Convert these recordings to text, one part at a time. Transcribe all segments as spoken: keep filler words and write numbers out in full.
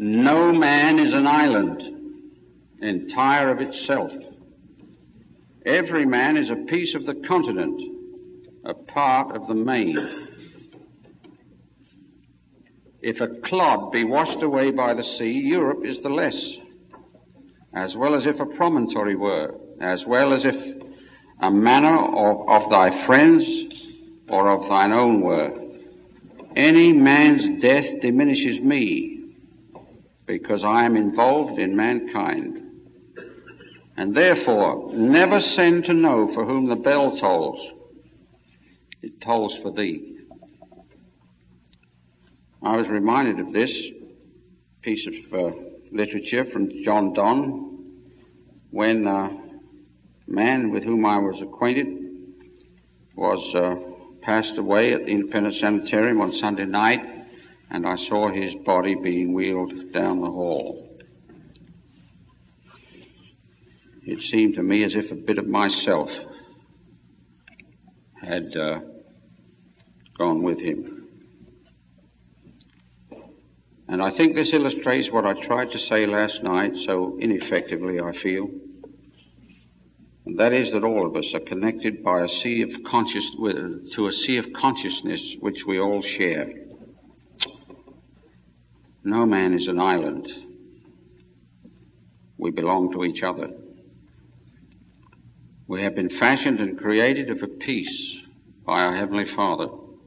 No man is an island, entire of itself. Every man is a piece of the continent, a part of the main. If a clod be washed away by the sea, Europe is the less, as well as if a promontory were, as well as if a manor of, of thy friends or of thine own were. Any man's death diminishes me, because I am involved in mankind. And therefore, never send to know for whom the bell tolls. It tolls for thee. I was reminded of this piece of uh, literature from John Donne when uh, a man with whom I was acquainted was uh, passed away at the Independence Sanitarium on Sunday night, and I saw his body being wheeled down the hall. It seemed to me as if a bit of myself had uh, gone with him. And I think this illustrates what I tried to say last night so ineffectively, I feel. And that is that all of us are connected by a sea of conscious, to a sea of consciousness which we all share. No man is an island. We belong to each other. We have been fashioned and created of a piece by our Heavenly Father.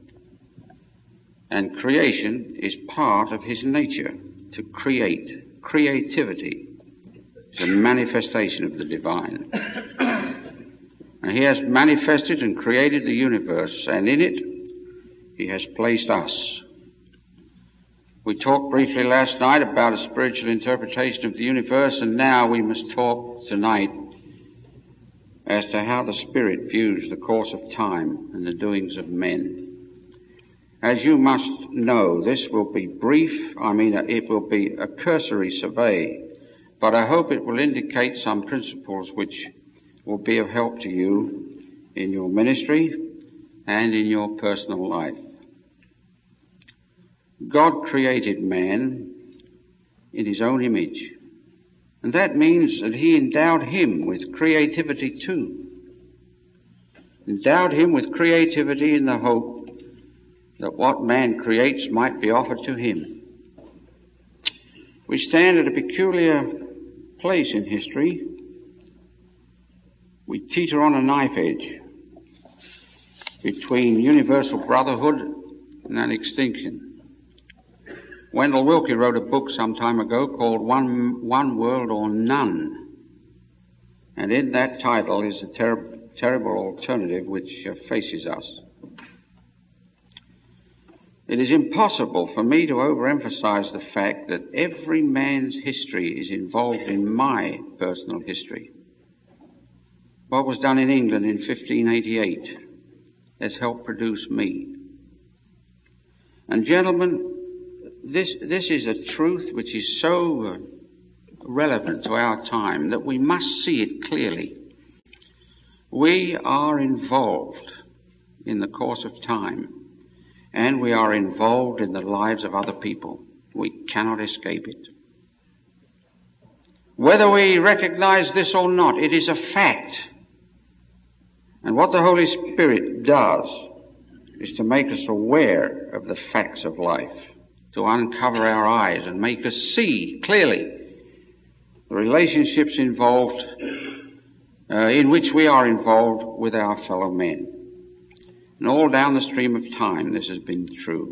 And creation is part of His nature, to create. Creativity is a manifestation of the divine. And He has manifested and created the universe, and in it He has placed us. We talked briefly last night about a spiritual interpretation of the universe, and now we must talk tonight as to how the Spirit views the course of time and the doings of men. As you must know, this will be brief, I mean it will be a cursory survey, but I hope it will indicate some principles which will be of help to you in your ministry and in your personal life. God created man in His own image. And that means that He endowed him with creativity too. Endowed him with creativity in the hope that what man creates might be offered to him. We stand at a peculiar place in history. We teeter on a knife edge between universal brotherhood and an extinction. Wendell Willkie wrote a book some time ago called One, One World or None. And in that title is a ter- terrible alternative which uh, faces us. It is impossible for me to overemphasize the fact that every man's history is involved in my personal history. What was done in England in fifteen eighty-eight has helped produce me. And gentlemen, This, this is a truth which is so uh, relevant to our time that we must see it clearly. We are involved in the course of time, and we are involved in the lives of other people. We cannot escape it. Whether we recognize this or not, it is a fact. And what the Holy Spirit does is to make us aware of the facts of life, to uncover our eyes and make us see clearly the relationships involved, uh, in which we are involved with our fellow men. And all down the stream of time this has been true.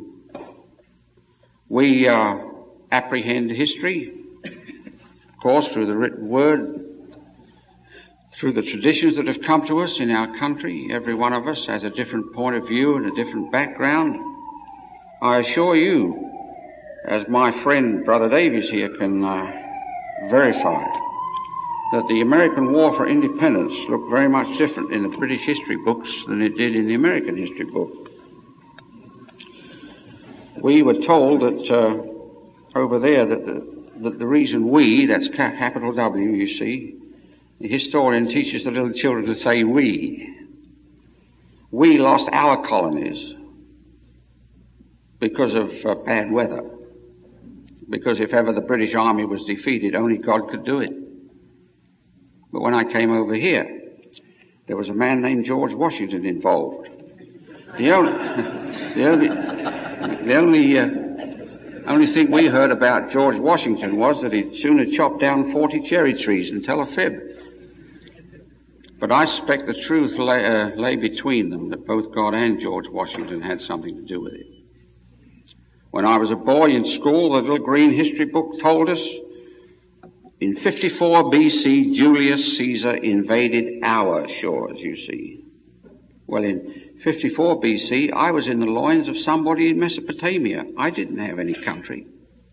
We uh, apprehend history, of course, through the written word, through the traditions that have come to us in our country. Every one of us has a different point of view and a different background. I assure you, as my friend Brother Davies here can uh, verify, that the American War for Independence looked very much different in the British history books than it did in the American history book. We were told that uh, over there that the, that the reason we, that's capital W, you see, the historian teaches the little children to say we. We lost our colonies because of uh, bad weather. because if ever the British Army was defeated, only God could do it. But when I came over here, there was a man named George Washington involved. The only, the only, the only, uh, only thing we heard about George Washington was that he'd sooner chop down forty cherry trees than tell a fib. But I suspect the truth lay, uh, lay between them, that both God and George Washington had something to do with it. When I was a boy in school, the little green history book told us in fifty-four B C, Julius Caesar invaded our shores, you see. Well, in fifty-four B C, I was in the loins of somebody in Mesopotamia. I didn't have any country.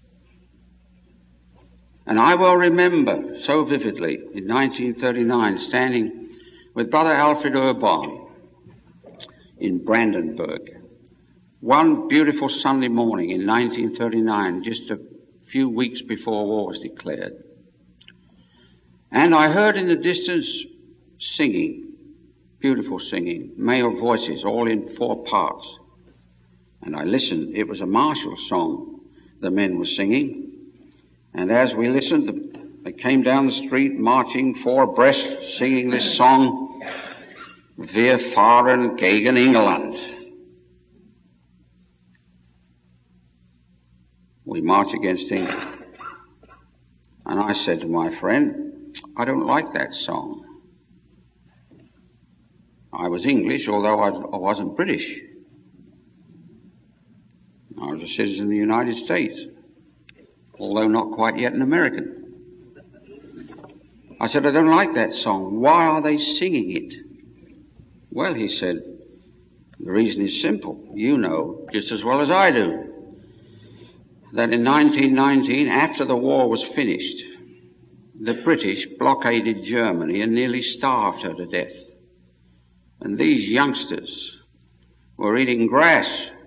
And I will remember so vividly in nineteen thirty-nine standing with Brother Alfred Urban in Brandenburg. One beautiful Sunday morning in nineteen thirty-nine, just a few weeks before war was declared. And I heard in the distance singing, beautiful singing, male voices, all in four parts. And I listened. It was a martial song the men were singing. And as we listened, they came down the street marching four abreast, singing this song, Wir fahren gegen England. We march against England. And I said to my friend, I don't like that song. I was English, although I, I wasn't British. I was a citizen of the United States, although not quite yet an American. I said, I don't like that song. Why are they singing it? Well, he said, the reason is simple. You know just as well as I do that in nineteen nineteen, after the war was finished, the British blockaded Germany and nearly starved her to death. And these youngsters were eating grass.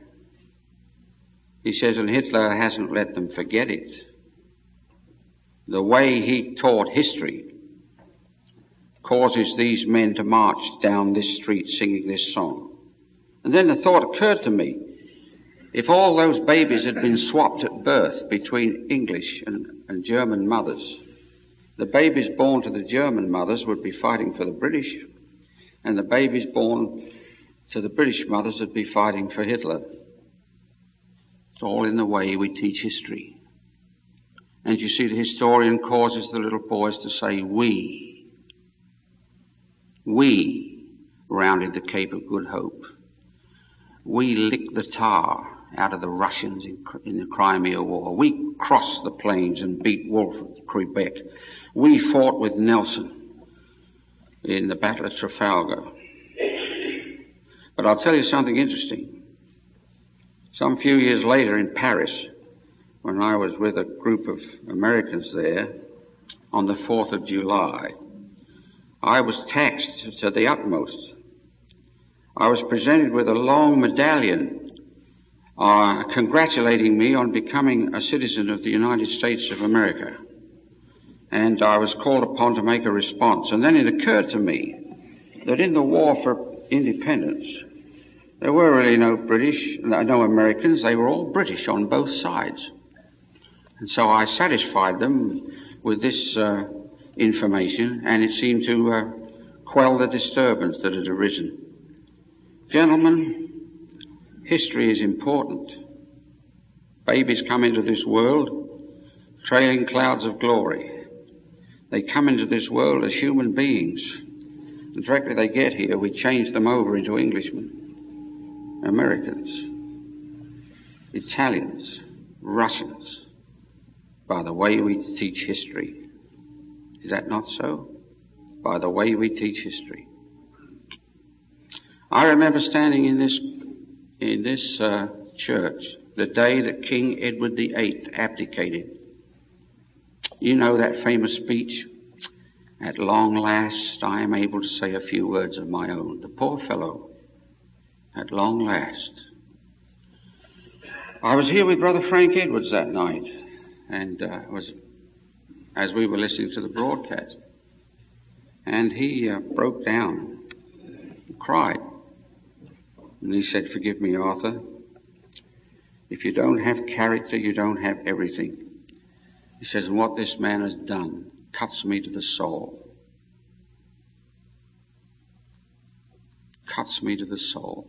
He says, and Hitler hasn't let them forget it. The way he taught history causes these men to march down this street singing this song. And then the thought occurred to me, if all those babies had been swapped at birth between English and, and German mothers, the babies born to the German mothers would be fighting for the British, and the babies born to the British mothers would be fighting for Hitler. It's all in the way we teach history. And you see, the historian causes the little boys to say, we. We rounded the Cape of Good Hope. We licked the tar out of the Russians in, in the Crimea War. We crossed the plains and beat Wolfe at Quebec. We fought with Nelson in the Battle of Trafalgar. But I'll tell you something interesting. Some few years later in Paris, when I was with a group of Americans there on the fourth of July, I was taxed to the utmost. I was presented with a long medallion uh, congratulating me on becoming a citizen of the United States of America. And I was called upon to make a response. And then it occurred to me that in the war for independence, there were really no British, no Americans. They were all British on both sides. And so I satisfied them with this uh, information, and it seemed to uh, quell the disturbance that had arisen. Gentlemen, history is important. Babies come into this world trailing clouds of glory. They come into this world as human beings. And directly they get here, we change them over into Englishmen, Americans, Italians, Russians, by the way we teach history. Is that not so? By the way we teach history. I remember standing in this in this uh, church the day that King Edward the Eighth abdicated. You know that famous speech, at long last I am able to say a few words of my own. The poor fellow, at long last. I was here with Brother Frank Edwards that night, and uh, was as we were listening to the broadcast, and he uh, broke down and cried. And he said, forgive me, Arthur, if you don't have character, you don't have everything. He says, and what this man has done cuts me to the soul. Cuts me to the soul.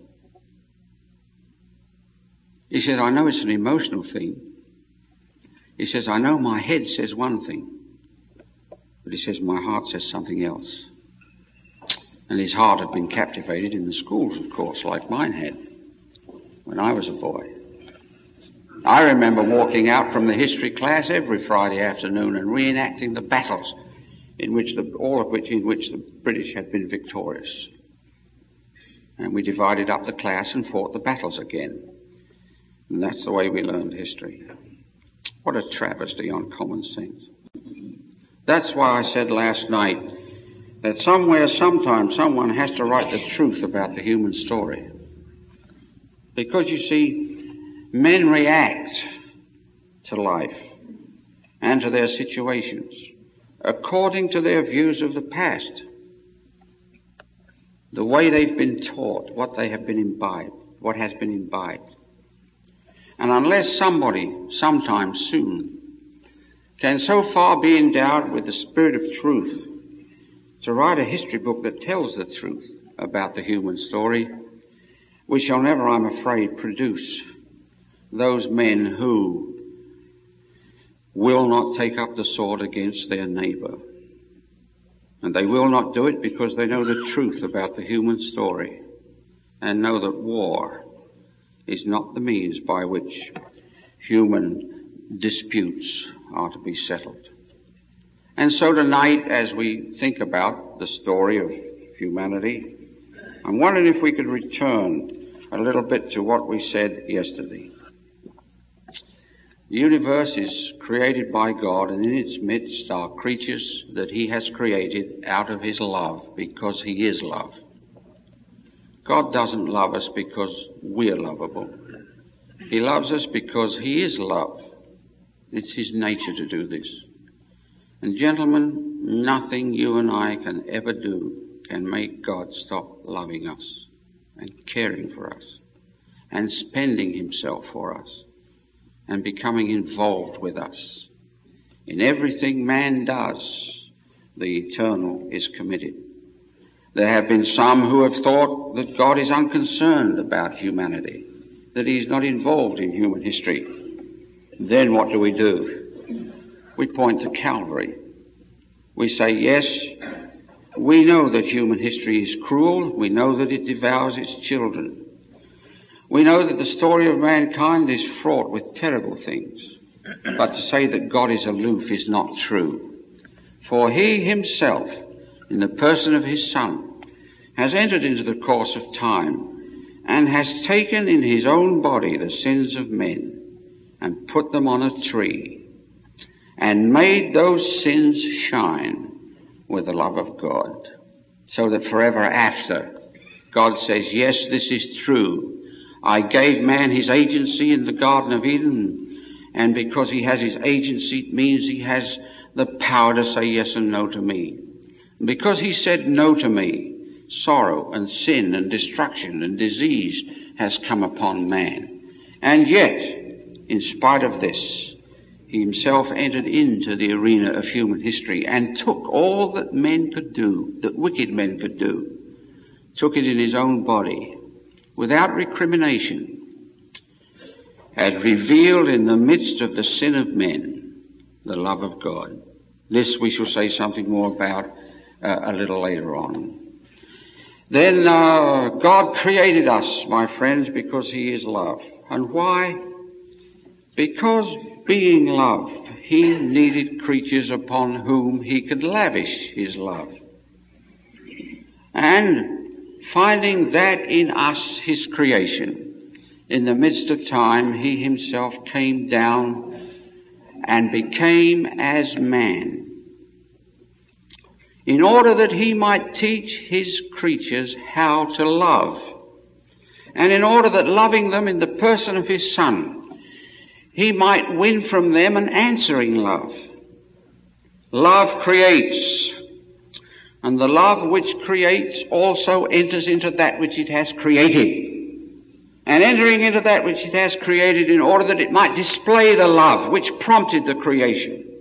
He said, I know it's an emotional thing. He says, I know my head says one thing, but he says my heart says something else. And his heart had been captivated in the schools, of course, like mine had when I was a boy. I remember walking out from the history class every Friday afternoon and reenacting the battles in which the, all of which in which the British had been victorious. And we divided up the class and fought the battles again. And that's the way we learned history. What a travesty on common sense. That's why I said last night that somewhere, sometime, someone has to write the truth about the human story. Because you see, men react to life and to their situations according to their views of the past, the way they've been taught, what they have been imbibed, what has been imbibed. And unless somebody, sometime soon, can so far be endowed with the spirit of truth to write a history book that tells the truth about the human story, we shall never, I'm afraid, produce those men who will not take up the sword against their neighbor. And they will not do it because they know the truth about the human story and know that war is not the means by which human disputes are to be settled. And so tonight, as we think about the story of humanity, I'm wondering if we could return a little bit to what we said yesterday. The universe is created by God, and in its midst are creatures that He has created out of His love, because He is love. God doesn't love us because we're lovable. He loves us because He is love. It's His nature to do this. And gentlemen, nothing you and I can ever do can make God stop loving us and caring for us and spending Himself for us and becoming involved with us. In everything man does, the eternal is committed. There have been some who have thought that God is unconcerned about humanity, that He is not involved in human history. Then what do we do? We point to Calvary. We say, yes, we know that human history is cruel. We know that it devours its children. We know that the story of mankind is fraught with terrible things. But to say that God is aloof is not true. For He Himself, in the person of His Son, has entered into the course of time and has taken in His own body the sins of men and put them on a tree and made those sins shine with the love of God, so that forever after God says, yes, this is true. I gave man his agency in the Garden of Eden, and because he has his agency, it means he has the power to say yes and no to me. And because he said no to me, sorrow and sin and destruction and disease has come upon man. And yet, in spite of this, He Himself entered into the arena of human history and took all that men could do, that wicked men could do, took it in His own body, without recrimination, had revealed in the midst of the sin of men the love of God. This we shall say something more about uh, a little later on. Then uh, God created us, my friends, because He is love. And why? Because being love, He needed creatures upon whom He could lavish His love. And finding that in us, His creation, in the midst of time, He Himself came down and became as man, in order that He might teach His creatures how to love, and in order that, loving them in the person of His Son, He might win from them an answering love. Love creates, and the love which creates also enters into that which it has created. And entering into that which it has created in order that it might display the love which prompted the creation,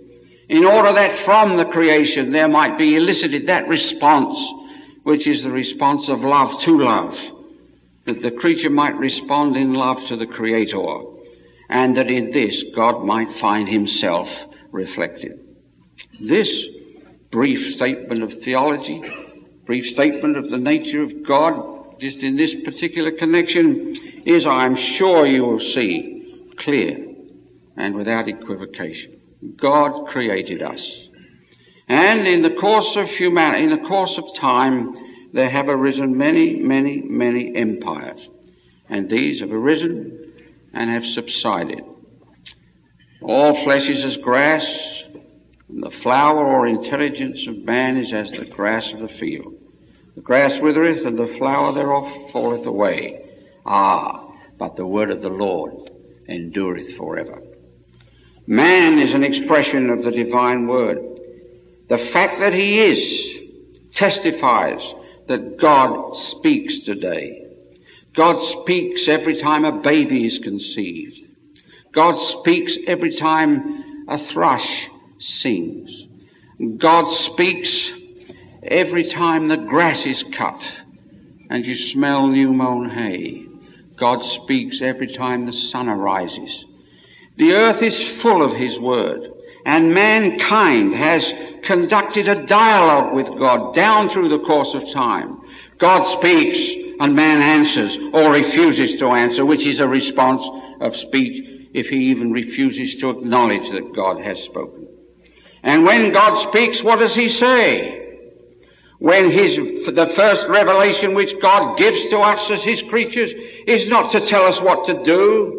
in order that from the creation there might be elicited that response, which is the response of love to love, that the creature might respond in love to the Creator, and that in this God might find himself reflected. This brief statement of theology, brief statement of the nature of God, just in this particular connection, is, I am sure you will see, clear and without equivocation. God created us. And in the course of humanity, in the course of time, there have arisen many, many, many empires. And these have arisen and have subsided. All flesh is as grass, and the flower or intelligence of man is as the grass of the field. The grass withereth, and the flower thereof falleth away. Ah, but the word of the Lord endureth forever. Man is an expression of the divine word. The fact that he is testifies that God speaks today. God speaks every time a baby is conceived. God speaks every time a thrush sings. God speaks every time the grass is cut and you smell new mown hay. God speaks every time the sun arises. The earth is full of his word, and mankind has conducted a dialogue with God down through the course of time. God speaks and man answers or refuses to answer, which is a response of speech if he even refuses to acknowledge that God has spoken. And when God speaks, what does he say? When his, the first revelation which God gives to us as his creatures is not to tell us what to do.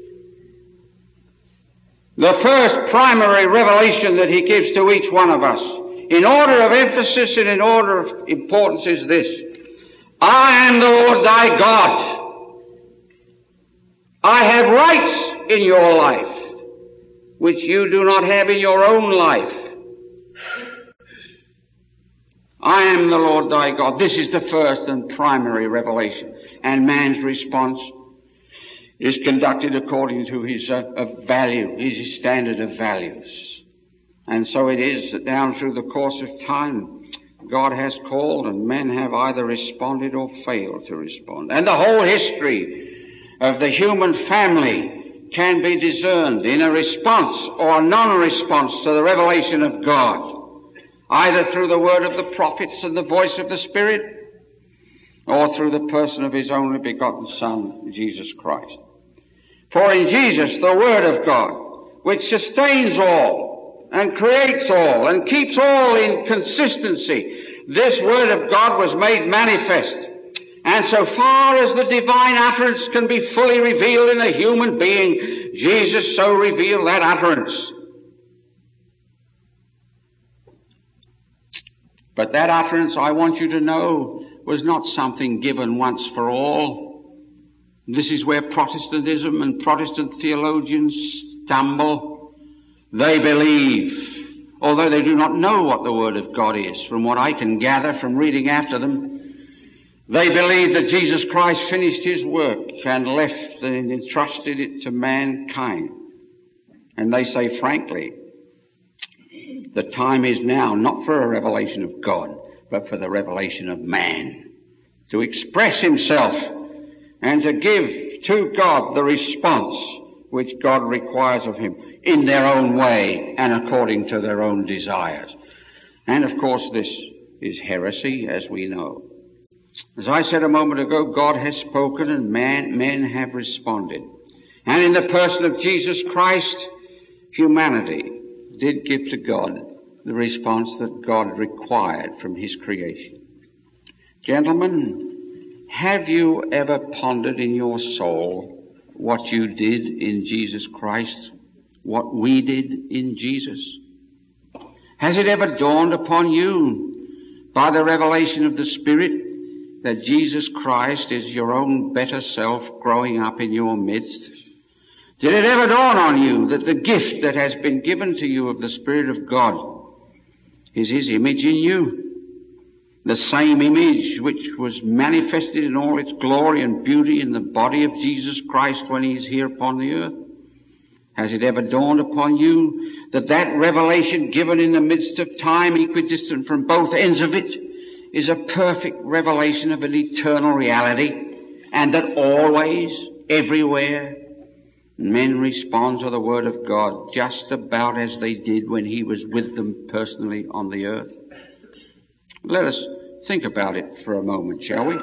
The first primary revelation that he gives to each one of us, in order of emphasis and in order of importance, is this: I am the Lord thy God. I have rights in your life, which you do not have in your own life. I am the Lord thy God. This is the first and primary revelation. And man's response is conducted according to his uh, of value, his standard of values. And so it is that down through the course of time, God has called and men have either responded or failed to respond. And the whole history of the human family can be discerned in a response or a non-response to the revelation of God, either through the word of the prophets and the voice of the Spirit, or through the person of his only begotten Son, Jesus Christ. For in Jesus, the Word of God, which sustains all and creates all and keeps all in consistency, this Word of God was made manifest. And so far as the divine utterance can be fully revealed in a human being, Jesus so revealed that utterance. But that utterance, I want you to know, was not something given once for all. This is where Protestantism and Protestant theologians stumble. They believe, although they do not know what the Word of God is, from what I can gather from reading after them, they believe that Jesus Christ finished his work and left and entrusted it to mankind. And they say, frankly, the time is now not for a revelation of God, but for the revelation of man, to express himself and to give to God the response which God requires of him in their own way and according to their own desires. And of course this is heresy, as we know. As I said a moment ago, God has spoken and man, men have responded. And in the person of Jesus Christ, humanity did give to God the response that God required from his creation. Gentlemen, have you ever pondered in your soul what you did in Jesus Christ, what we did in Jesus? Has it ever dawned upon you by the revelation of the Spirit that Jesus Christ is your own better self growing up in your midst? Did it ever dawn on you that the gift that has been given to you of the Spirit of God is his image in you? The same image which was manifested in all its glory and beauty in the body of Jesus Christ when he is here upon the earth. Has it ever dawned upon you that that revelation given in the midst of time, equidistant from both ends of it, is a perfect revelation of an eternal reality, and that always, everywhere, men respond to the Word of God just about as they did when He was with them personally on the earth? Let us think about it for a moment, shall we?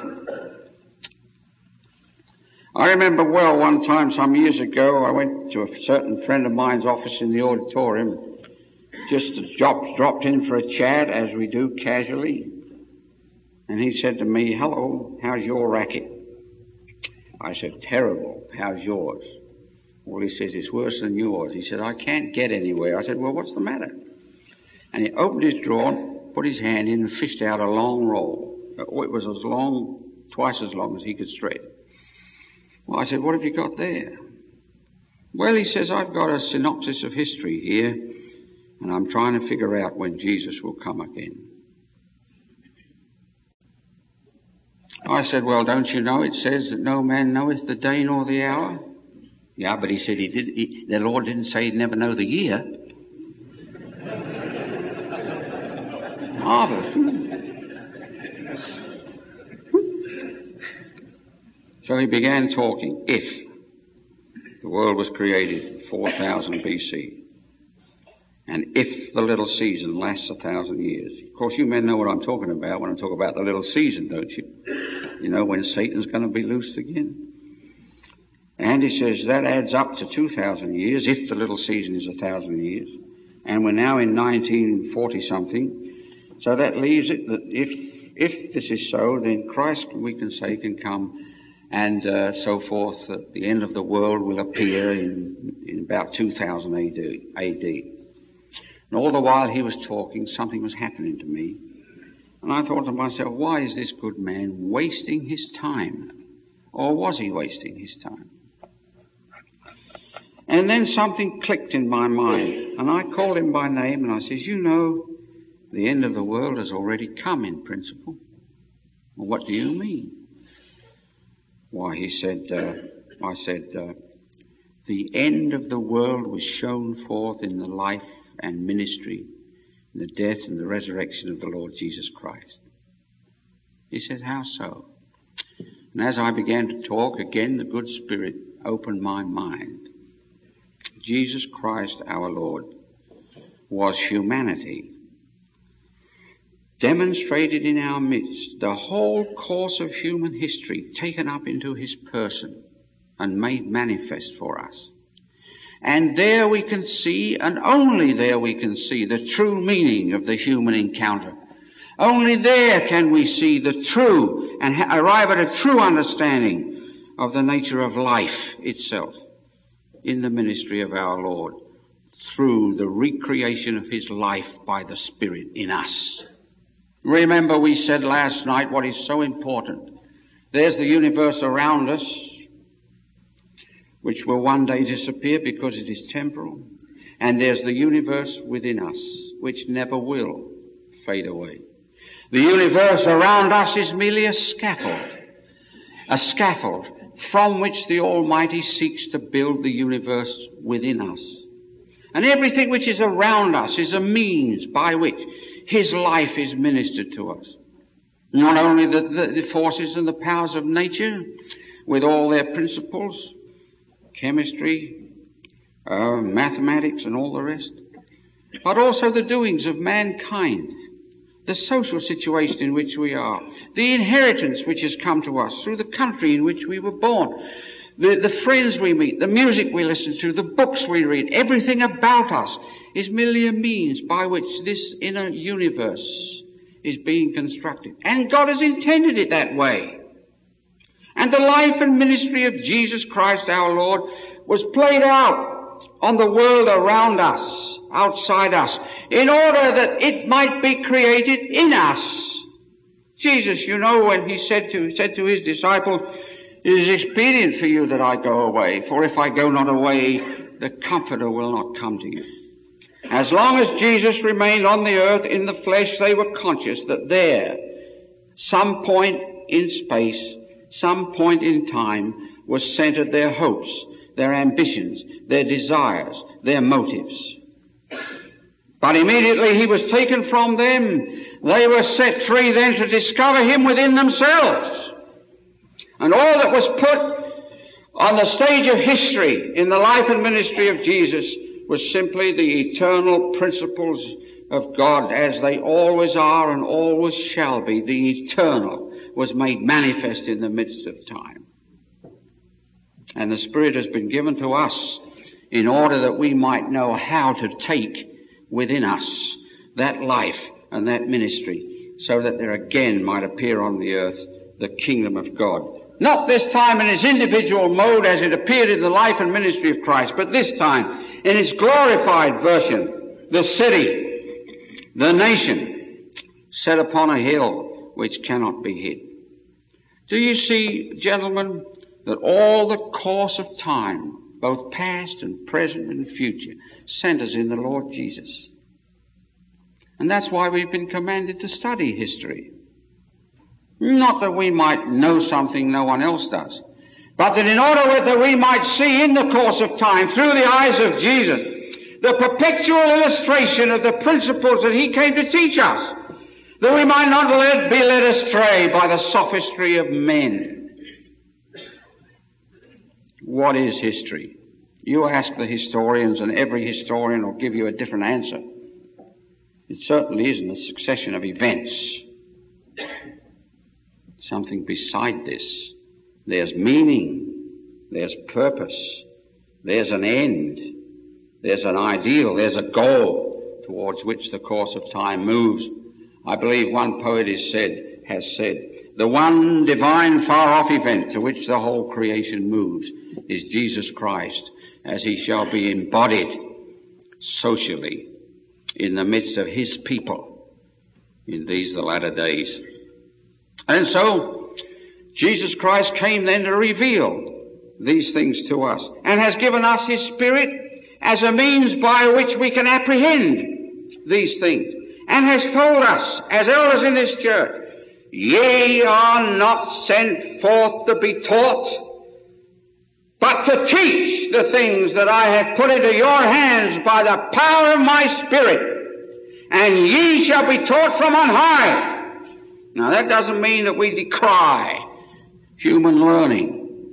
I remember well one time some years ago I went to a certain friend of mine's office in the auditorium, just dropped, dropped in for a chat as we do casually, and he said to me, "Hello, how's your racket?" I said, "Terrible, how's yours?" Well, he says, "It's worse than yours." He said, "I can't get anywhere." I said, "Well, what's the matter?" And he opened his drawer, put his hand in and fished out a long roll. It was as long, twice as long as he could stretch. Well, I said, "What have you got there?" Well, he says, "I've got a synopsis of history here, and I'm trying to figure out when Jesus will come again." I said, "Well, don't you know it says that no man knoweth the day nor the hour?" Yeah, but he said he did. He, the Lord didn't say he'd never know the year. Marvelous. So he began talking. If the world was created four thousand B C, and if the little season lasts a thousand years. Of course, you men know what I'm talking about when I talk about the little season, don't you? You know when Satan's going to be loosed again. And he says that adds up to two thousand years, if the little season is a thousand years. And we're now in nineteen forty something. So that leaves it that if, if this is so, then Christ, we can say, can come and uh, so forth. That the end of the world will appear in, in about two thousand A D. And all the while he was talking, something was happening to me. And I thought to myself, why is this good man wasting his time? Or was he wasting his time? And then something clicked in my mind. And I called him by name and I says, "You know, the end of the world has already come in principle." "Well, what do you mean?" Why, he said, uh, I said, uh, "The end of the world was shown forth in the life and ministry, in the death and the resurrection of the Lord Jesus Christ." He said, "How so?" And as I began to talk, again the good Spirit opened my mind. Jesus Christ our Lord was humanity, demonstrated in our midst, the whole course of human history taken up into his person and made manifest for us. And there we can see, and only there we can see, the true meaning of the human encounter. Only there can we see the true and ha- arrive at a true understanding of the nature of life itself in the ministry of our Lord through the recreation of his life by the Spirit in us. Remember, we said last night what is so important. There's the universe around us, which will one day disappear because it is temporal. And there's the universe within us, which never will fade away. The universe around us is merely a scaffold, a scaffold from which the Almighty seeks to build the universe within us. And everything which is around us is a means by which his life is ministered to us. Not only the, the, the forces and the powers of nature with all their principles, chemistry, uh, mathematics and all the rest, but also the doings of mankind, the social situation in which we are, the inheritance which has come to us through the country in which we were born, the, the friends we meet, the music we listen to, the books we read, everything about us is merely a means by which this inner universe is being constructed. And God has intended it that way. And the life and ministry of Jesus Christ our Lord was played out on the world around us, outside us, in order that it might be created in us. Jesus, you know, when he said to, said to his disciples, "It is expedient for you that I go away, for if I go not away, the Comforter will not come to you." As long as Jesus remained on the earth in the flesh, they were conscious that there, some point in space, some point in time, was centered their hopes, their ambitions, their desires, their motives. But immediately he was taken from them, they were set free then to discover him within themselves. And all that was put on the stage of history in the life and ministry of Jesus was simply the eternal principles of God, as they always are and always shall be. The eternal was made manifest in the midst of time. And the Spirit has been given to us in order that we might know how to take within us that life and that ministry, so that there again might appear on the earth the kingdom of God. Not this time in its individual mode as it appeared in the life and ministry of Christ, but this time in its glorified version, the city, the nation, set upon a hill which cannot be hid. Do you see, gentlemen, that all the course of time, both past and present and future, centers in the Lord Jesus? And that's why we've been commanded to study history. Not that we might know something no one else does, but that in order that we might see in the course of time, through the eyes of Jesus, the perpetual illustration of the principles that he came to teach us, that we might not let, be led astray by the sophistry of men. What is history? You ask the historians, and every historian will give you a different answer. It certainly isn't a succession of events. Something beside this. There's meaning. There's purpose. There's an end. There's an ideal. There's a goal towards which the course of time moves. I believe one poet is said, has said, the one divine far-off event to which the whole creation moves is Jesus Christ, as he shall be embodied socially in the midst of his people in these the latter days. And so, Jesus Christ came then to reveal these things to us, and has given us his Spirit as a means by which we can apprehend these things, and has told us, as elders in this church, ye are not sent forth to be taught, but to teach the things that I have put into your hands by the power of my Spirit, and ye shall be taught from on high. Now that doesn't mean that we decry human learning,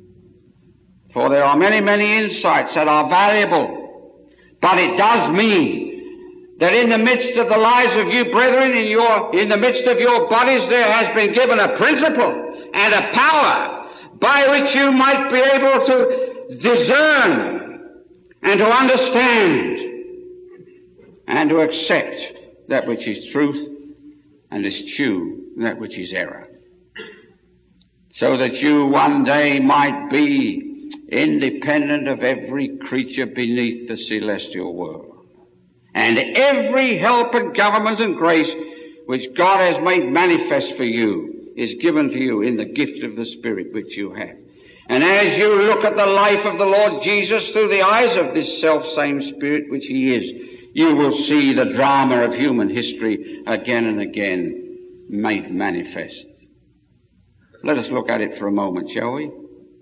for there are many, many insights that are valuable, but it does mean that in the midst of the lives of you brethren, in your, in the midst of your bodies, there has been given a principle and a power by which you might be able to discern and to understand and to accept that which is truth and eschew that which is error, so that you one day might be independent of every creature beneath the celestial world, and every help and government and grace which God has made manifest for you is given to you in the gift of the Spirit which you have. And as you look at the life of the Lord Jesus through the eyes of this self-same Spirit which he is, you will see the drama of human history again and again made manifest. Let us look at it for a moment, shall we?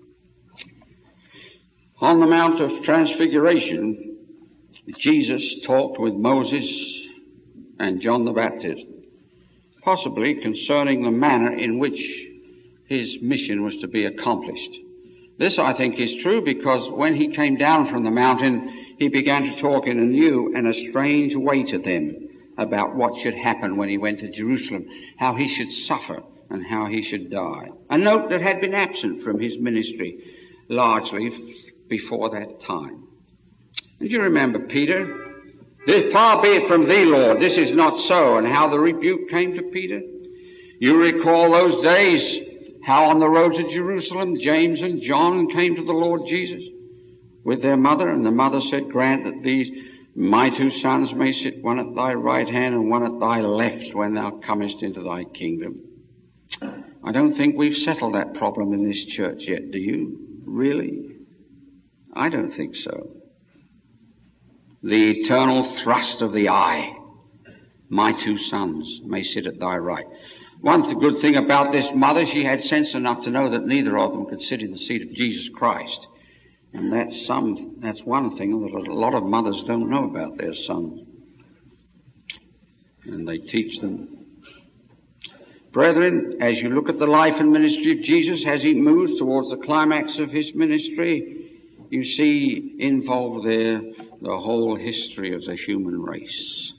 On the Mount of Transfiguration, Jesus talked with Moses and John the Baptist, possibly concerning the manner in which his mission was to be accomplished. This, I think, is true because when he came down from the mountain, he began to talk in a new and a strange way to them about what should happen when he went to Jerusalem, how he should suffer and how he should die. A note that had been absent from his ministry largely before that time. And you remember Peter? Far be it from thee, Lord, this is not so, and how the rebuke came to Peter. You recall those days, how on the road to Jerusalem, James and John came to the Lord Jesus with their mother, and the mother said, grant that these my two sons may sit one at thy right hand and one at thy left when thou comest into thy kingdom. I don't think we've settled that problem in this church yet, do you? Really? I don't think so. The eternal thrust of the eye, my two sons may sit at thy right. One good thing about this mother, she had sense enough to know that neither of them could sit in the seat of Jesus Christ. And that's some, that's one thing that a lot of mothers don't know about their sons. And they teach them. Brethren, as you look at the life and ministry of Jesus as he moves towards the climax of his ministry, you see involved there the whole history of the human race.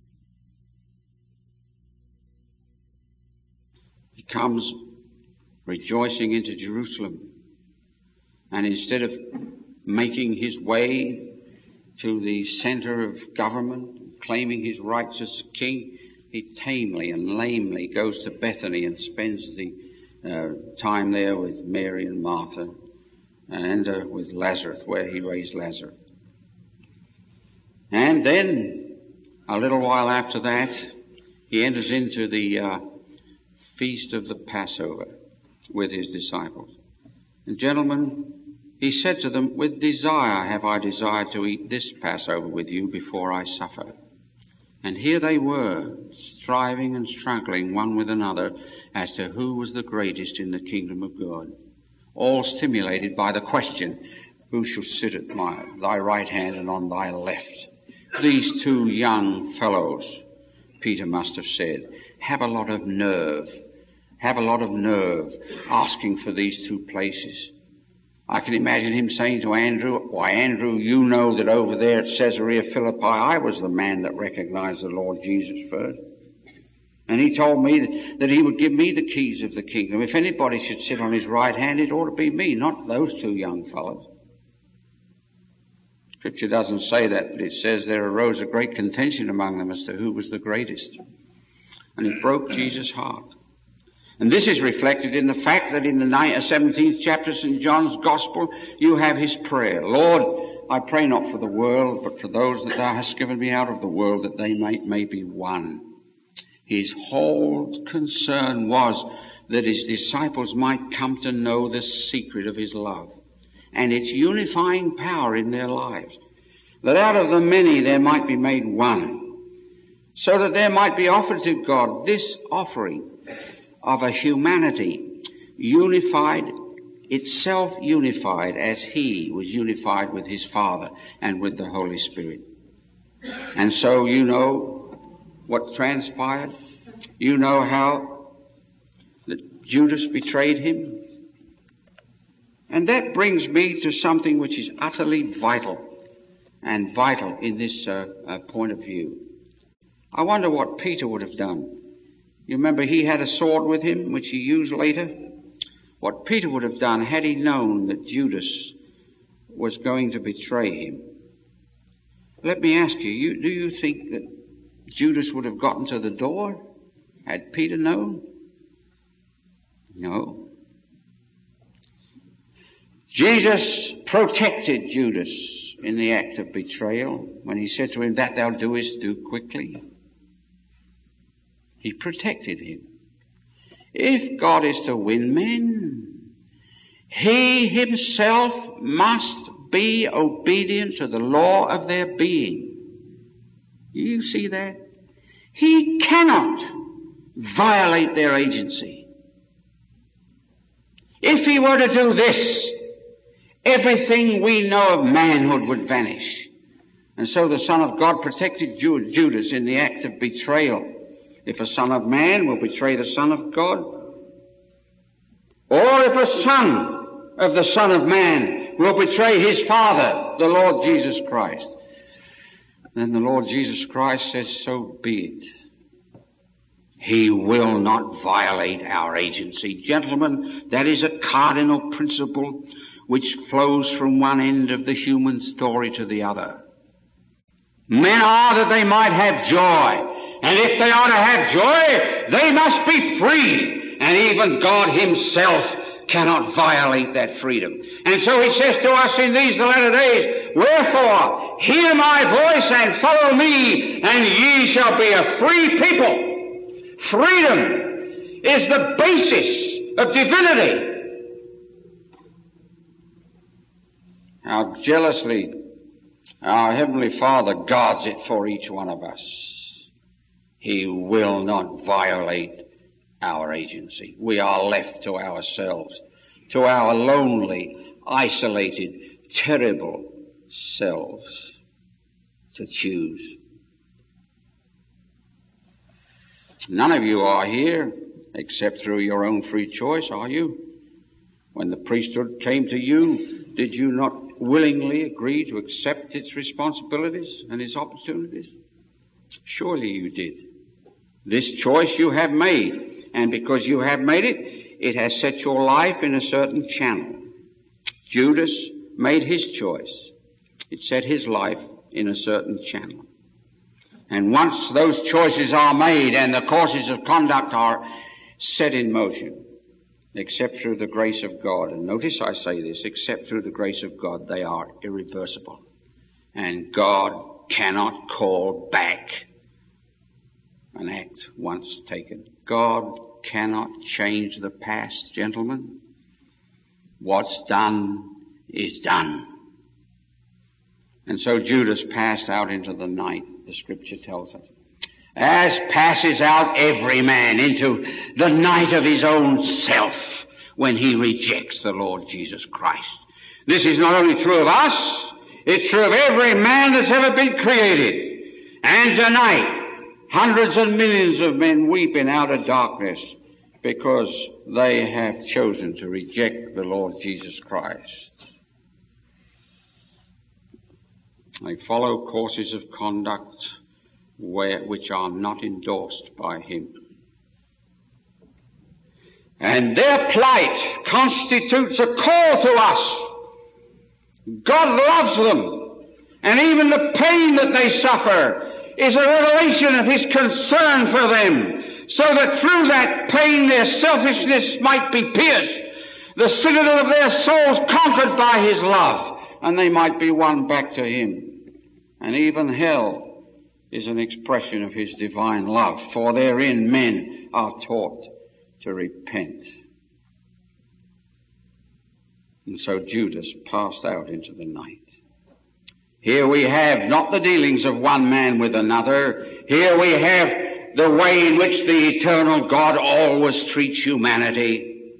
He comes rejoicing into Jerusalem, and instead of making his way to the center of government, claiming his rights as king, he tamely and lamely goes to Bethany and spends the uh, time there with Mary and Martha and uh, with Lazarus, where he raised Lazarus. And then, a little while after that, he enters into the uh, feast of the Passover with his disciples. And gentlemen, he said to them, with desire have I desired to eat this Passover with you before I suffer. And here they were, striving and struggling one with another as to who was the greatest in the kingdom of God, all stimulated by the question, who shall sit at my, thy right hand and on thy left? These two young fellows, Peter must have said, have a lot of nerve, have a lot of nerve asking for these two places. I can imagine him saying to Andrew, why, Andrew, you know that over there at Caesarea Philippi, I was the man that recognized the Lord Jesus first. And he told me that, that he would give me the keys of the kingdom. If anybody should sit on his right hand, it ought to be me, not those two young fellows. Scripture doesn't say that, but it says there arose a great contention among them as to who was the greatest. And it broke Jesus' heart. And this is reflected in the fact that in the seventeenth chapter of Saint John's Gospel, you have his prayer. Lord, I pray not for the world, but for those that thou hast given me out of the world, that they may, may be one. His whole concern was that his disciples might come to know the secret of his love and its unifying power in their lives. That out of the many there might be made one, so that there might be offered to God this offering of a humanity unified, itself unified as he was unified with his Father and with the Holy Spirit. And so you know what transpired. You know how that Judas betrayed him. And that brings me to something which is utterly vital and vital in this uh, uh, point of view. I wonder what Peter would have done. You remember he had a sword with him, which he used later. What Peter would have done had he known that Judas was going to betray him. Let me ask you, you do you think that Judas would have gotten to the door had Peter known? No. Jesus protected Judas in the act of betrayal when he said to him, that thou doest, do quickly. He protected him. If God is to win men, he himself must be obedient to the law of their being. You see that? He cannot violate their agency. If he were to do this, everything we know of manhood would vanish. And so the Son of God protected Judas in the act of betrayal. If a son of man will betray the Son of God, or if a son of the Son of Man will betray his Father, the Lord Jesus Christ, then the Lord Jesus Christ says, so be it. He will not violate our agency. Gentlemen, that is a cardinal principle which flows from one end of the human story to the other. Men are that they might have joy. And if they are to have joy, they must be free. And even God himself cannot violate that freedom. And so he says to us in these the latter days, wherefore, hear my voice and follow me, and ye shall be a free people. Freedom is the basis of divinity. How jealously our Heavenly Father guards it for each one of us. He will not violate our agency. We are left to ourselves, to our lonely, isolated, terrible selves to choose. None of you are here except through your own free choice, are you? When the priesthood came to you, did you not willingly agree to accept its responsibilities and its opportunities? Surely you did. This choice you have made, and because you have made it, it has set your life in a certain channel. Judas made his choice. It set his life in a certain channel. And once those choices are made and the courses of conduct are set in motion, except through the grace of God, and notice I say this, except through the grace of God, they are irreversible. And God cannot call back an act once taken. God cannot change the past, gentlemen. What's done is done. And so Judas passed out into the night, the Scripture tells us, as passes out every man into the night of his own self when he rejects the Lord Jesus Christ. This is not only true of us, it's true of every man that's ever been created. And tonight, hundreds and millions of men weep in outer darkness because they have chosen to reject the Lord Jesus Christ. They follow courses of conduct where, which are not endorsed by Him. And their plight constitutes a call to us. God loves them. And even the pain that they suffer is a revelation of His concern for them, so that through that pain their selfishness might be pierced, the citadel of their souls conquered by His love, and they might be won back to Him. And even hell is an expression of His divine love, for therein men are taught to repent. And so Judas passed out into the night. Here we have not the dealings of one man with another. Here we have the way in which the eternal God always treats humanity.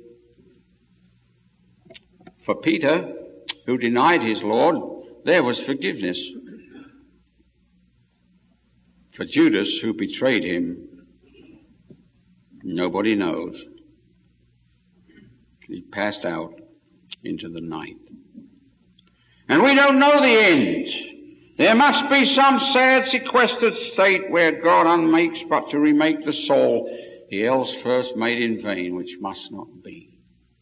For Peter, who denied his Lord, there was forgiveness. For Judas, who betrayed him, nobody knows. He passed out into the night. And we don't know the end. There must be some sad sequestered state where God unmakes but to remake the soul He else first made in vain, which must not be.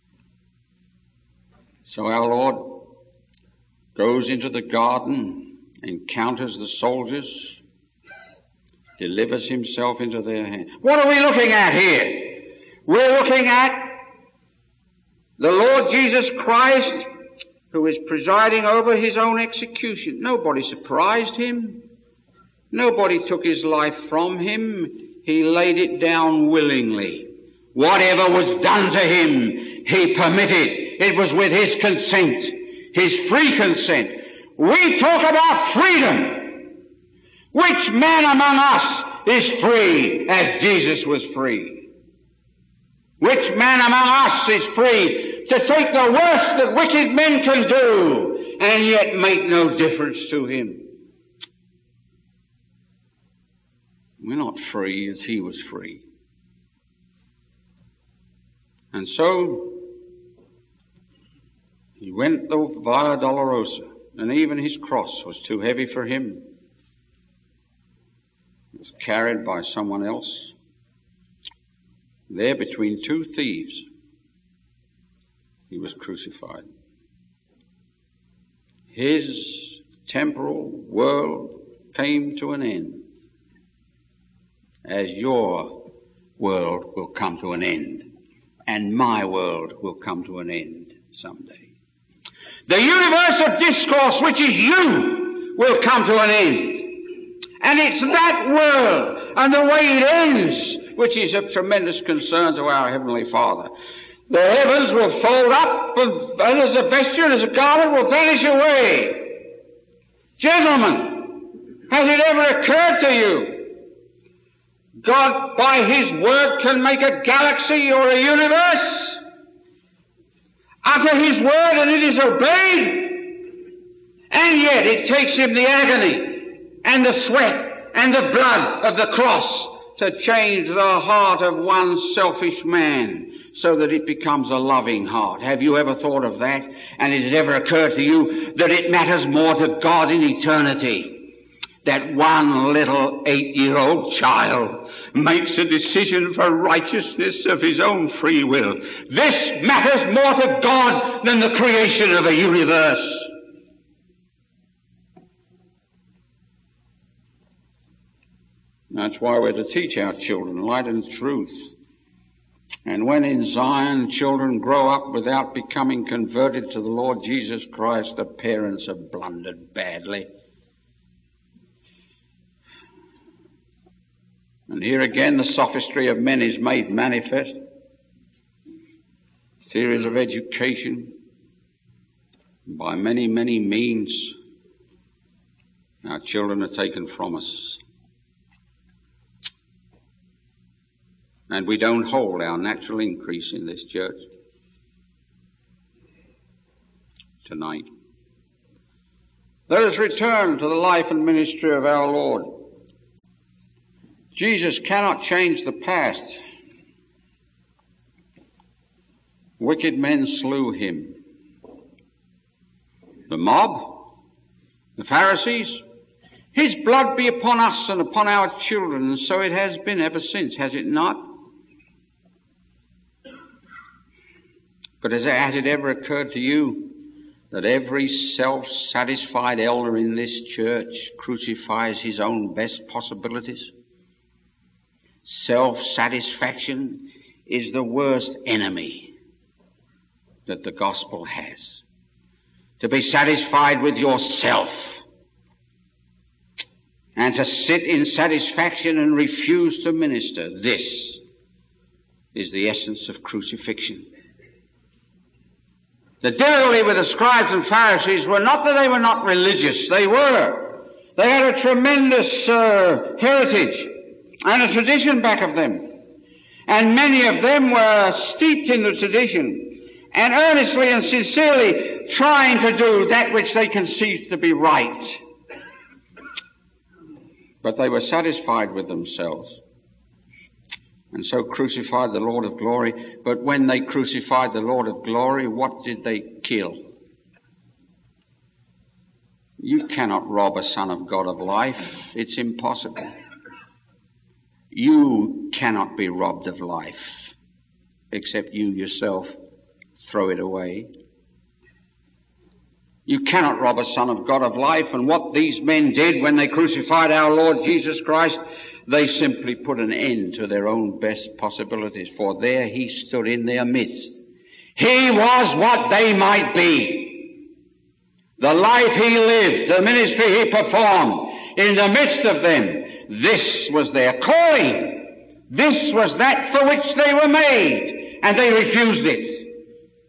So our Lord goes into the garden, encounters the soldiers, delivers Himself into their hands. What are we looking at here? We're looking at the Lord Jesus Christ, who is presiding over His own execution. Nobody surprised Him. Nobody took His life from Him. He laid it down willingly. Whatever was done to Him, He permitted. It was with His consent, His free consent. We talk about freedom. Which man among us is free as Jesus was free? Which man among us is free to take the worst that wicked men can do and yet make no difference to him? We're not free as He was free. And so He went the Via Dolorosa, and even His cross was too heavy for Him. It was carried by someone else. There between two thieves, He was crucified. His temporal world came to an end, as your world will come to an end, and my world will come to an end someday. The universe of discourse, which is you, will come to an end. And it's that world and the way it ends which is of tremendous concern to our Heavenly Father. The heavens will fold up, and, and as a vesture and as a garment will vanish away. Gentlemen, has it ever occurred to you, God by His word can make a galaxy or a universe? Utter His word and it is obeyed. And yet it takes him the agony and the sweat and the blood of the cross to change the heart of one selfish man so that it becomes a loving heart. Have you ever thought of that? And has it ever occurred to you that it matters more to God in eternity that one little eight-year-old child makes a decision for righteousness of his own free will? This matters more to God than the creation of a universe. That's why we're to teach our children light and truth. And when in Zion children grow up without becoming converted to the Lord Jesus Christ, the parents have blundered badly. And here again the sophistry of men is made manifest. Theories of education, by many, many means, our children are taken from us. And we don't hold our natural increase in this church tonight. Let us return to the life and ministry of our Lord. Jesus cannot change the past. Wicked men slew him. The mob, the Pharisees, his blood be upon us and upon our children, and so it has been ever since, has it not? But has, has it ever occurred to you that every self-satisfied elder in this church crucifies his own best possibilities? Self-satisfaction is the worst enemy that the gospel has. To be satisfied with yourself and to sit in satisfaction and refuse to minister, this is the essence of crucifixion. The difficulty with the scribes and Pharisees were not that they were not religious. They were. They had a tremendous uh, heritage and a tradition back of them. And many of them were steeped in the tradition and earnestly and sincerely trying to do that which they conceived to be right. But they were satisfied with themselves, and so crucified the Lord of glory. But when they crucified the Lord of glory, what did they kill? You cannot rob a son of God of life. It's impossible. You cannot be robbed of life, except you yourself throw it away. You cannot rob a son of God of life, and what these men did when they crucified our Lord Jesus Christ, they simply put an end to their own best possibilities, for there he stood in their midst. He was what they might be. The life he lived, the ministry he performed in the midst of them, this was their calling. This was that for which they were made, and they refused it.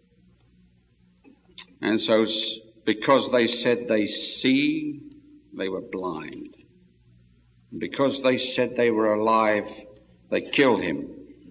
And so, because they said they see, they were blind. Because they said they were alive, they killed him,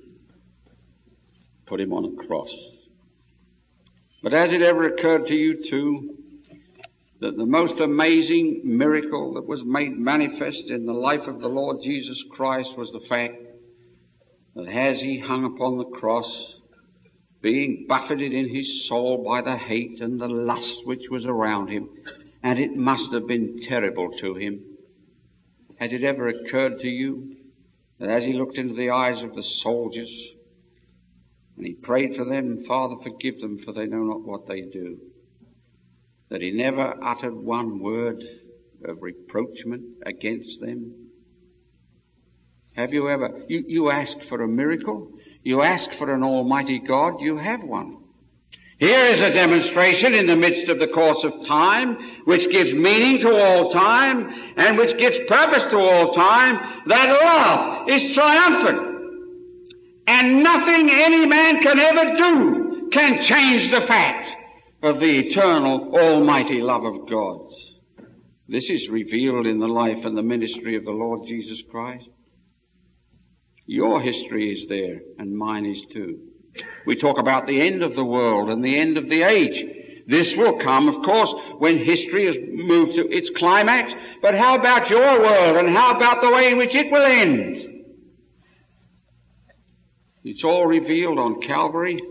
put him on a cross. But has it ever occurred to you too that the most amazing miracle that was made manifest in the life of the Lord Jesus Christ was the fact that as he hung upon the cross, being buffeted in his soul by the hate and the lust which was around him, and it must have been terrible to him, had it ever occurred to you that as he looked into the eyes of the soldiers and he prayed for them, Father, forgive them, for they know not what they do, that he never uttered one word of reproachment against them? Have you ever, you, you asked for a miracle? You ask for an almighty God, you have one. Here is a demonstration in the midst of the course of time, which gives meaning to all time, and which gives purpose to all time, that love is triumphant. And nothing any man can ever do can change the fact of the eternal, almighty love of God. This is revealed in the life and the ministry of the Lord Jesus Christ. Your history is there, and mine is too. We talk about the end of the world and the end of the age. This will come, of course, when history has moved to its climax. But how about your world, and how about the way in which it will end? It's all revealed on Calvary.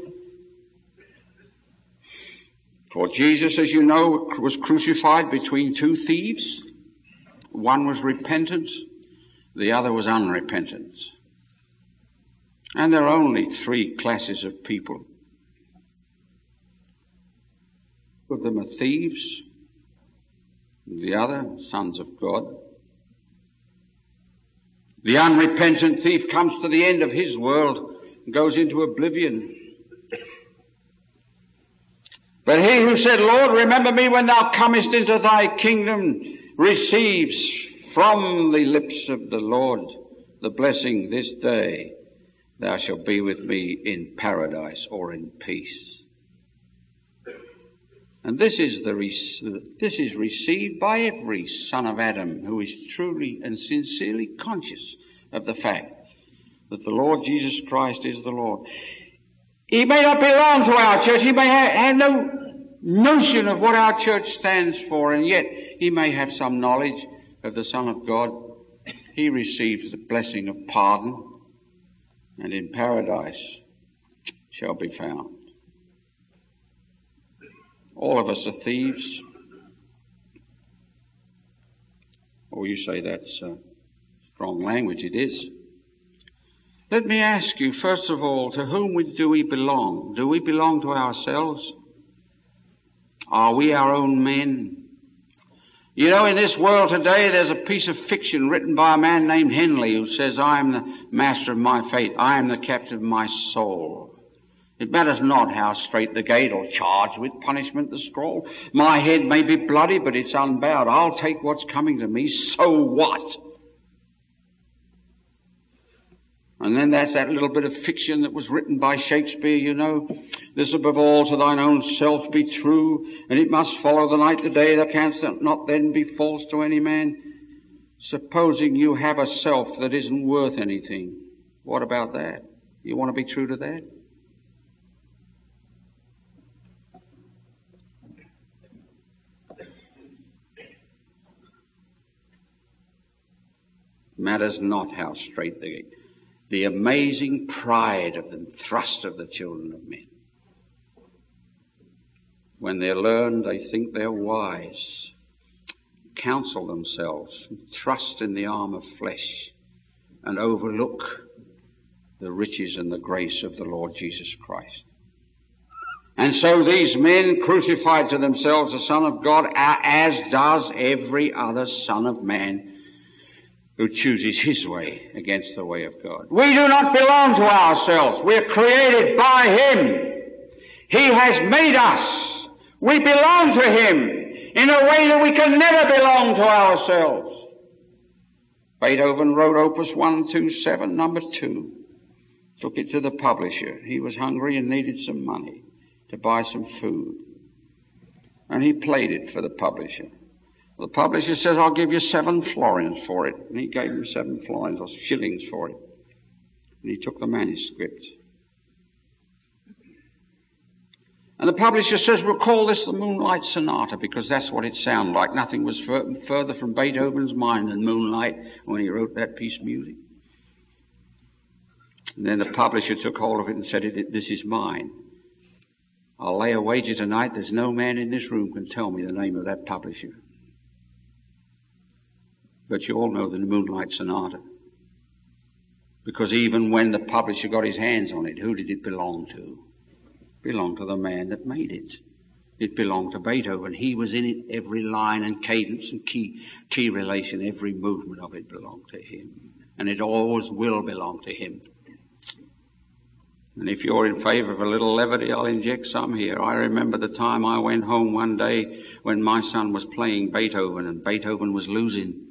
For Jesus, as you know, was crucified between two thieves. One was repentance, the other was unrepentance. And there are only three classes of people. Two of them are thieves, the other, sons of God. The unrepentant thief comes to the end of his world and goes into oblivion. But he who said, Lord, remember me when thou comest into thy kingdom, receives from the lips of the Lord the blessing this day, thou shalt be with me in paradise or in peace. And this is the this is received by every son of Adam who is truly and sincerely conscious of the fact that the Lord Jesus Christ is the Lord. He may not belong to our church. He may have, have no notion of what our church stands for, and yet he may have some knowledge of the Son of God. He receives the blessing of pardon, and in paradise shall be found. All of us are thieves. Oh, you say that's uh, strong language. It is. Let me ask you, first of all, to whom do we belong? Do we belong to ourselves? Are we our own men? You know, in this world today, there's a piece of fiction written by a man named Henley who says, I am the master of my fate. I am the captain of my soul. It matters not how straight the gate or charged with punishment the scroll. My head may be bloody, but it's unbowed. I'll take what's coming to me. So what? And then that's that little bit of fiction that was written by Shakespeare, you know. This above all to thine own self be true, and it must follow the night the day, thou canst not then be false to any man. Supposing you have a self that isn't worth anything, what about that? You want to be true to that? Matters not how straight the gate. The amazing pride of the thrust of the children of men. When they're learned, they think they're wise, counsel themselves, trust in the arm of flesh, and overlook the riches and the grace of the Lord Jesus Christ. And so these men crucified to themselves the Son of God, as does every other son of man who chooses his way against the way of God. We do not belong to ourselves. We are created by him. He has made us. We belong to him in a way that we can never belong to ourselves. Beethoven wrote Opus one two seven, number two. Took it to the publisher. He was hungry and needed some money to buy some food. And he played it for the publisher. The publisher says, I'll give you seven florins for it. And he gave him seven florins, or shillings for it. And he took the manuscript. And the publisher says, we'll call this the Moonlight Sonata, because that's what it sounded like. Nothing was fur- further from Beethoven's mind than moonlight when he wrote that piece of music. And then the publisher took hold of it and said, this is mine. I'll lay a wager tonight there's no man in this room can tell me the name of that publisher. But you all know the Moonlight Sonata. Because even when the publisher got his hands on it, who did it belong to? It belonged to the man that made it. It belonged to Beethoven. He was in it. Every line and cadence and key, key relation, every movement of it belonged to him. And it always will belong to him. And if you're in favor of a little levity, I'll inject some here. I remember the time I went home one day when my son was playing Beethoven and Beethoven was losing.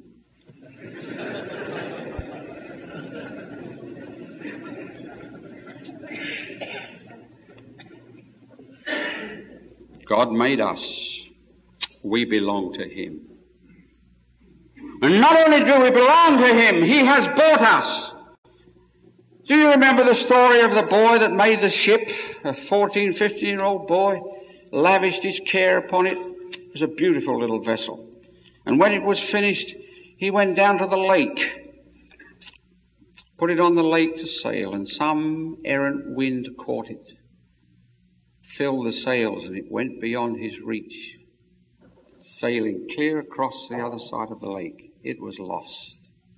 God made us. We belong to him. And not only do we belong to him, he has bought us. Do you remember the story of the boy that made the ship? A fourteen, fifteen-year-old boy lavished his care upon it. It was a beautiful little vessel. And when it was finished, he went down to the lake, put it on the lake to sail, and some errant wind caught it, filled the sails, and it went beyond his reach, sailing clear across the other side of the lake. It was lost.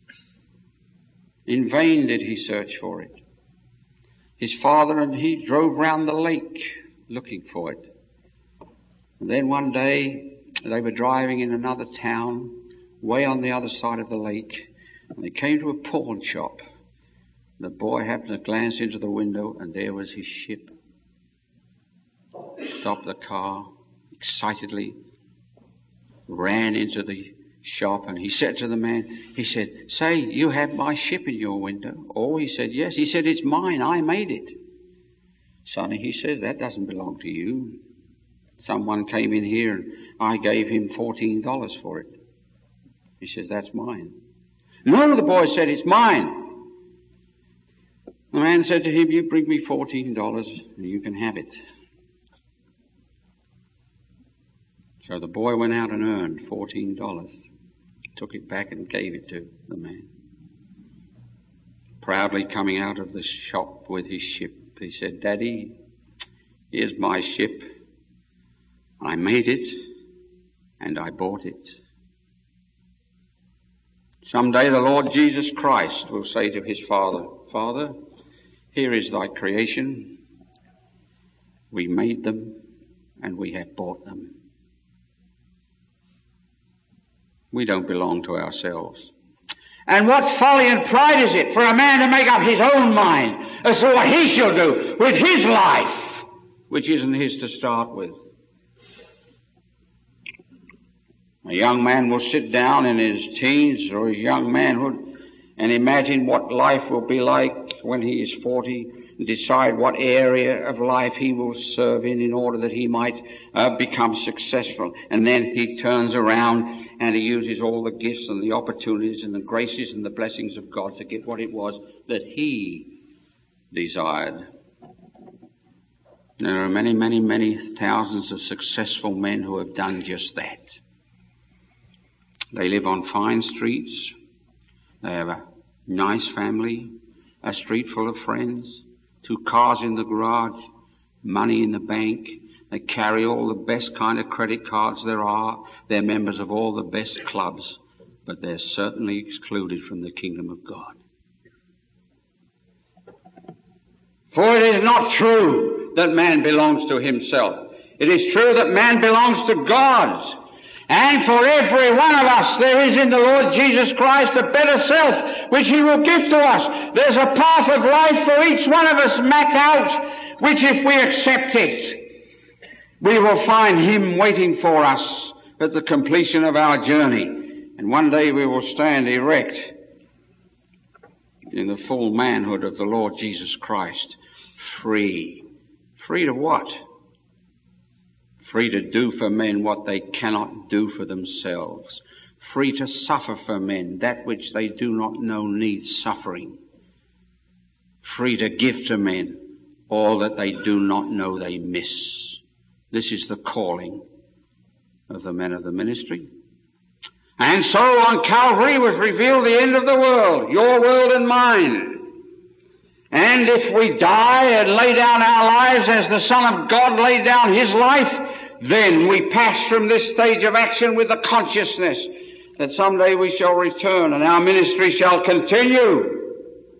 In vain did he search for it. His father and he drove round the lake looking for it. And then one day they were driving in another town, way on the other side of the lake, and they came to a pawn shop. The boy happened to glance into the window, and there was his ship. Stopped the car excitedly, ran into the shop, and he said to the man, he said, "Say, you have my ship in your window?" "Oh," he said, "yes." He said, "It's mine. I made it." "Sonny," he says, "that doesn't belong to you. Someone came in here and I gave him fourteen dollars for it." He says, "That's mine." "No," the boy said, "it's mine." The man said to him, "You bring me fourteen dollars and you can have it." So the boy went out and earned fourteen dollars, took it back and gave it to the man. Proudly coming out of the shop with his ship, he said, "Daddy, here's my ship. I made it and I bought it." Someday the Lord Jesus Christ will say to his Father, "Father, here is thy creation. We made them and we have bought them." We don't belong to ourselves. And what folly and pride is it for a man to make up his own mind as to what he shall do with his life, which isn't his to start with. A young man will sit down in his teens or his young manhood and imagine what life will be like when he is forty, and decide what area of life he will serve in in order that he might uh, become successful. And then he turns around and he uses all the gifts and the opportunities and the graces and the blessings of God to get what it was that he desired. There are many, many, many thousands of successful men who have done just that. They live on fine streets. They have a nice family, a street full of friends, two cars in the garage, money in the bank. They carry all the best kind of credit cards there are. They're members of all the best clubs, but they're certainly excluded from the kingdom of God. For it is not true that man belongs to himself. It is true that man belongs to God. And for every one of us, there is in the Lord Jesus Christ a better self, which he will give to us. There's a path of life for each one of us mapped out, which if we accept it, we will find him waiting for us at the completion of our journey. And one day we will stand erect in the full manhood of the Lord Jesus Christ, free. Free to what? Free to do for men what they cannot do for themselves. Free to suffer for men that which they do not know needs suffering. Free to give to men all that they do not know they miss. This is the calling of the men of the ministry. And so on Calvary was revealed the end of the world, your world and mine. And if we die and lay down our lives as the Son of God laid down his life, then we pass from this stage of action with the consciousness that someday we shall return and our ministry shall continue.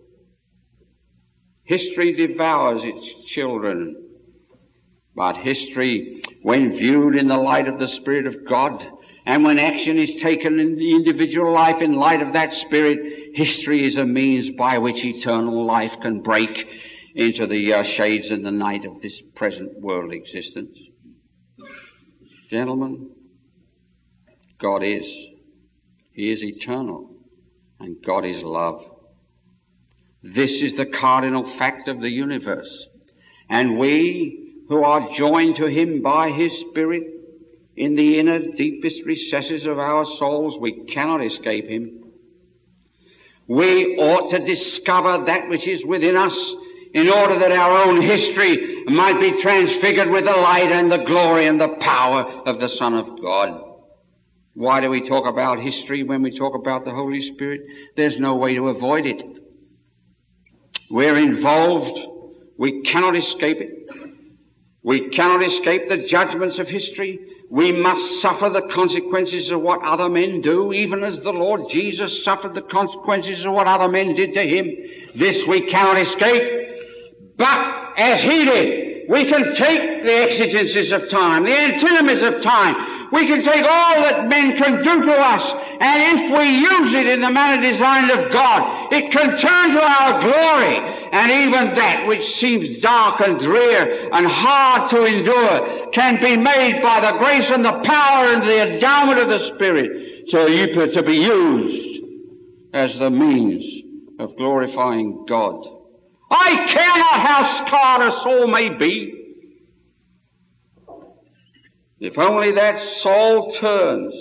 History devours its children, but history, when viewed in the light of the Spirit of God, and when action is taken in the individual life in light of that Spirit, history is a means by which eternal life can break into the uh, shades and the night of this present world existence. Gentlemen, God is. He is eternal, and God is love. This is the cardinal fact of the universe. And we who are joined to him by his Spirit in the inner deepest recesses of our souls, we cannot escape him. We ought to discover that which is within us in order that our own history might be transfigured with the light and the glory and the power of the Son of God. Why do we talk about history when we talk about the Holy Spirit? There's no way to avoid it. We're involved. We cannot escape it. We cannot escape the judgments of history. We must suffer the consequences of what other men do, even as the Lord Jesus suffered the consequences of what other men did to him. This we cannot escape. But as he did, we can take the exigencies of time, the antinomies of time. We can take all that men can do to us, and if we use it in the manner designed of God, it can turn to our glory. And even that which seems dark and drear and hard to endure can be made by the grace and the power and the endowment of the Spirit so you to be used as the means of glorifying God. I care not how scarred a soul may be. If only that soul turns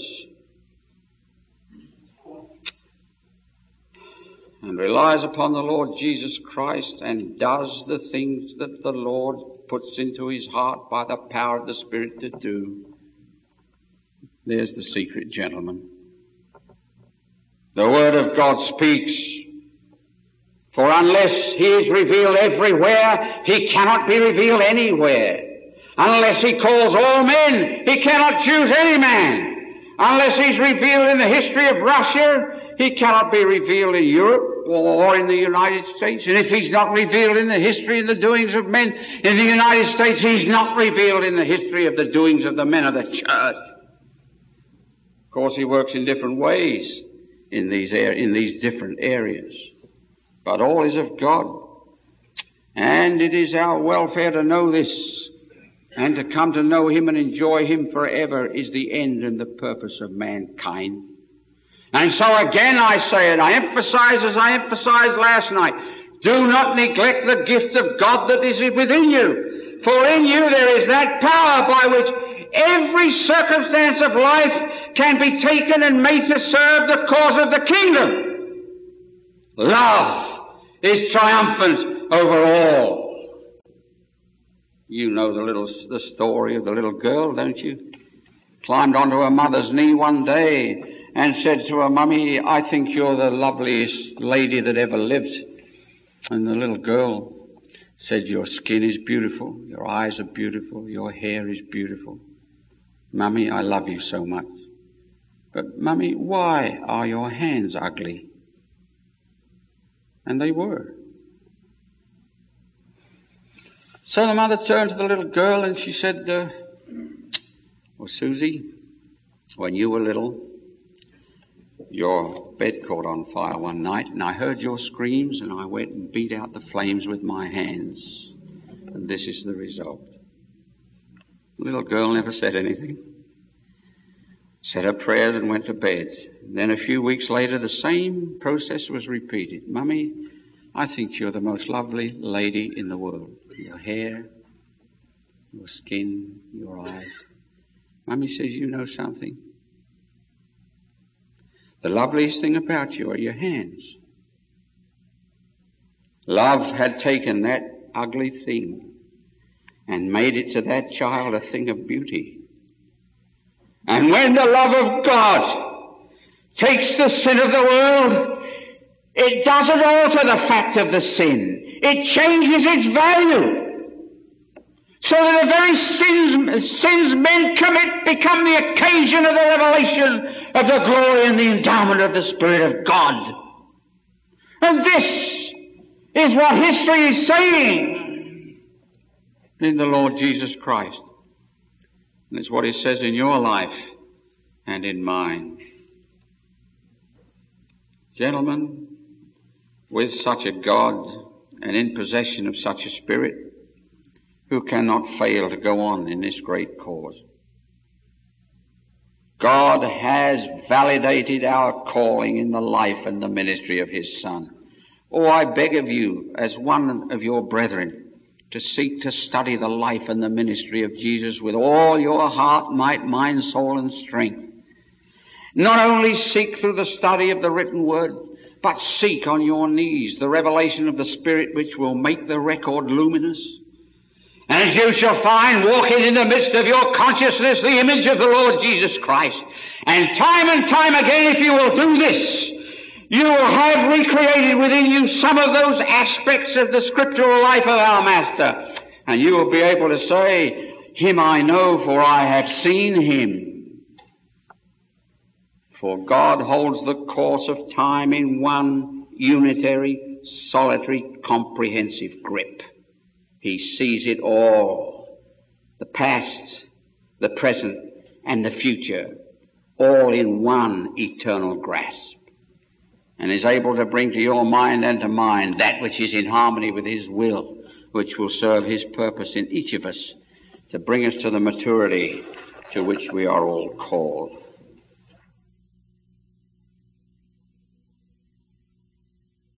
and relies upon the Lord Jesus Christ and does the things that the Lord puts into his heart by the power of the Spirit to do. There's the secret, gentlemen. The Word of God speaks. For unless he is revealed everywhere, he cannot be revealed anywhere. Unless he calls all men, he cannot choose any man. Unless he's revealed in the history of Russia, he cannot be revealed in Europe or in the United States. And if he's not revealed in the history and the doings of men in the United States, he's not revealed in the history of the doings of the men of the church. Of course, he works in different ways in these, in these different areas. But all is of God. And it is our welfare to know this, and to come to know him and enjoy him forever is the end and the purpose of mankind. And so again I say it, I emphasize as I emphasized last night, do not neglect the gift of God that is within you. For in you there is that power by which every circumstance of life can be taken and made to serve the cause of the kingdom. Love is triumphant over all. You know the little the story of the little girl, don't you? Climbed onto her mother's knee one day and said to her, "Mummy, I think you're the loveliest lady that ever lived." And the little girl said, "Your skin is beautiful, your eyes are beautiful, your hair is beautiful. Mummy, I love you so much. But Mummy, why are your hands ugly?" And they were. So the mother turned to the little girl and she said, uh, well, Susie, when you were little, your bed caught on fire one night and I heard your screams and I went and beat out the flames with my hands. And this is the result. The little girl never said anything. Said her prayers and went to bed. And then a few weeks later, the same process was repeated. "Mummy, I think you're the most lovely lady in the world. Your hair, your skin, your eyes." Mummy says, "You know something? The loveliest thing about you are your hands." Love had taken that ugly thing and made it to that child a thing of beauty. And when the love of God takes the sin of the world, it doesn't alter the fact of the sin. It changes its value. So that the very sins, sins men commit become the occasion of the revelation of the glory and the endowment of the Spirit of God. And this is what history is saying in the Lord Jesus Christ. And it's what he says in your life and in mine. Gentlemen, with such a God and in possession of such a Spirit, who cannot fail to go on in this great cause? God has validated our calling in the life and the ministry of his Son. Oh, I beg of you, as one of your brethren, to seek to study the life and the ministry of Jesus with all your heart, might, mind, soul, and strength. Not only seek through the study of the written word, but seek on your knees the revelation of the Spirit which will make the record luminous. And you shall find walking in the midst of your consciousness the image of the Lord Jesus Christ. And time and time again, if you will do this, you will have recreated within you some of those aspects of the scriptural life of our Master. And you will be able to say, Him I know, for I have seen Him. For God holds the course of time in one unitary, solitary, comprehensive grip. He sees it all, the past, the present, and the future, all in one eternal grasp, and is able to bring to your mind and to mine that which is in harmony with His will, which will serve His purpose in each of us to bring us to the maturity to which we are all called.